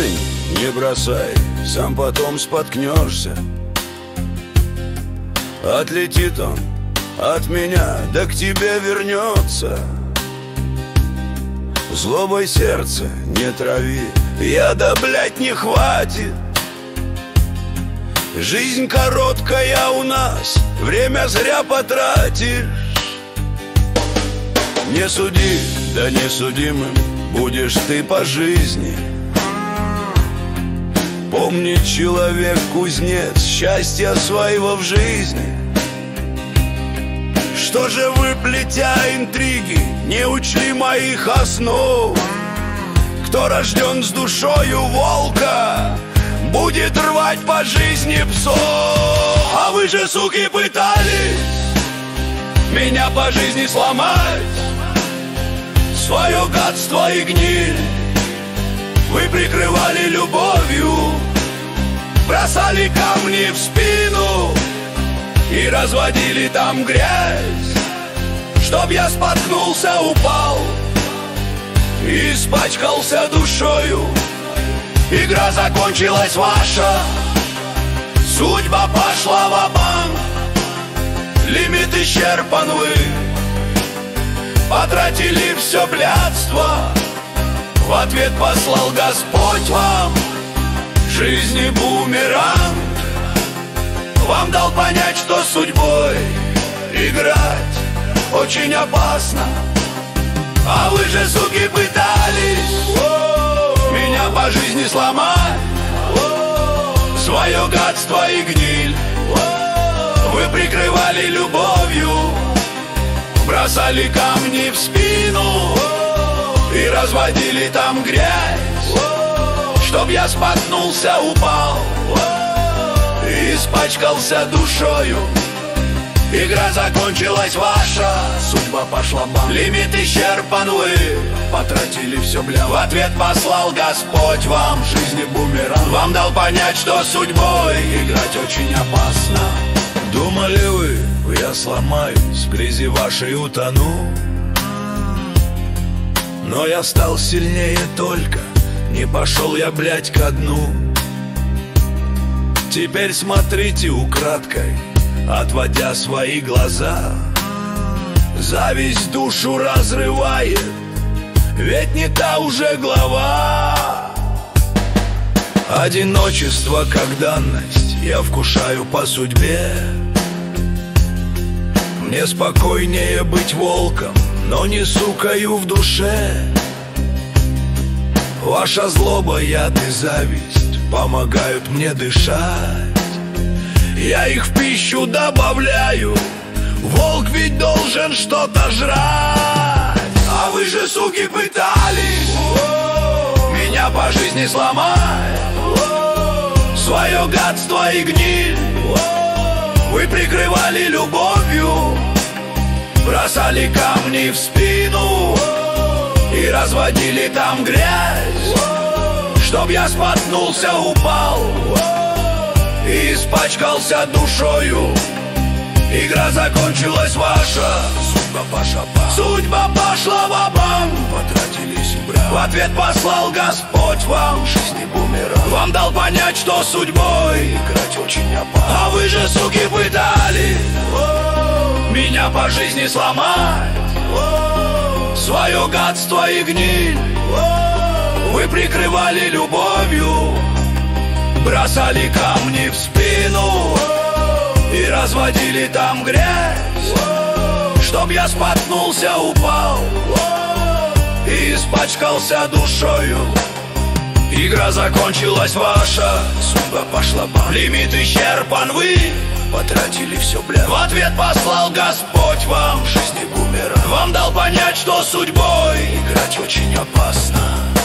камень не бросай, сам потом споткнешься. Отлетит он от меня, да к тебе вернется. Злобой сердце не трави, яда, блядь, не хватит. Жизнь короткая у нас, время зря потратишь. Не суди, да не судимым будешь ты по жизни. Помни, человек кузнец счастья своего в жизни. Что же вы, плетя интриги, не учли моих основ? Кто рожден с душою волка, будет рвать по жизни псов. А вы же, суки, пытались меня по жизни сломать. Свое гадство и гниль вы прикрывали любовью, бросали камни в спину и разводили там грязь. Чтоб я споткнулся, упал и испачкался душою. Игра закончилась ваша, судьба пошла ва-банк. Лимит исчерпан, вы потратили все блядство. В ответ послал Господь вам жизни бумеранг. Вам дал понять, что судьбой играть очень опасно. А вы же, суки, пытались меня по жизни сломать. Свое гадство и гниль вы прикрывали любовью, бросали камни в спину и разводили там грязь. Чтоб я споткнулся, упал и испачкался душою. Игра закончилась ваша, судьба пошла бам. Лимит исчерпан, вы потратили все бля. В ответ послал Господь вам жизни бумеранг. Вам дал понять, что судьбой играть очень опасно. Думали вы, я сломаюсь, в грязи вашей утону. Но я стал сильнее только, не пошел я, блядь, ко дну. Теперь смотрите украдкой, отводя свои глаза. Зависть душу разрывает, ведь не та уже глава. Одиночество как данность я вкушаю по судьбе. Мне спокойнее быть волком, но не сукаю в душе. Ваша злоба, яд и зависть помогают мне дышать. Я их в пищу добавляю, волк ведь должен что-то жрать. А вы же, суки, пытались меня по жизни сломать. Свое гадство и гниль вы прикрывали любовью, бросали камни в спину и разводили там грязь. Чтоб я споткнулся, упал и испачкался душою. Игра закончилась ваша, судьба пошла ва-банк. Потратились в ответ послал Господь вам жизни бумеранг. Вам дал понять, что судьбой играть очень опасно. А вы же, суки, пытались меня по жизни сломать. Свое гадство и гниль вы прикрывали любовью, бросали камни в спину и разводили там грязь. Чтоб я споткнулся, упал и испачкался душою. Игра закончилась ваша, судьба пошла бам. Лимит исчерпан, вы потратили все бля. В ответ послал Господь вам жизни бумеранг. Вам дал понять, что судьбой играть очень опасно.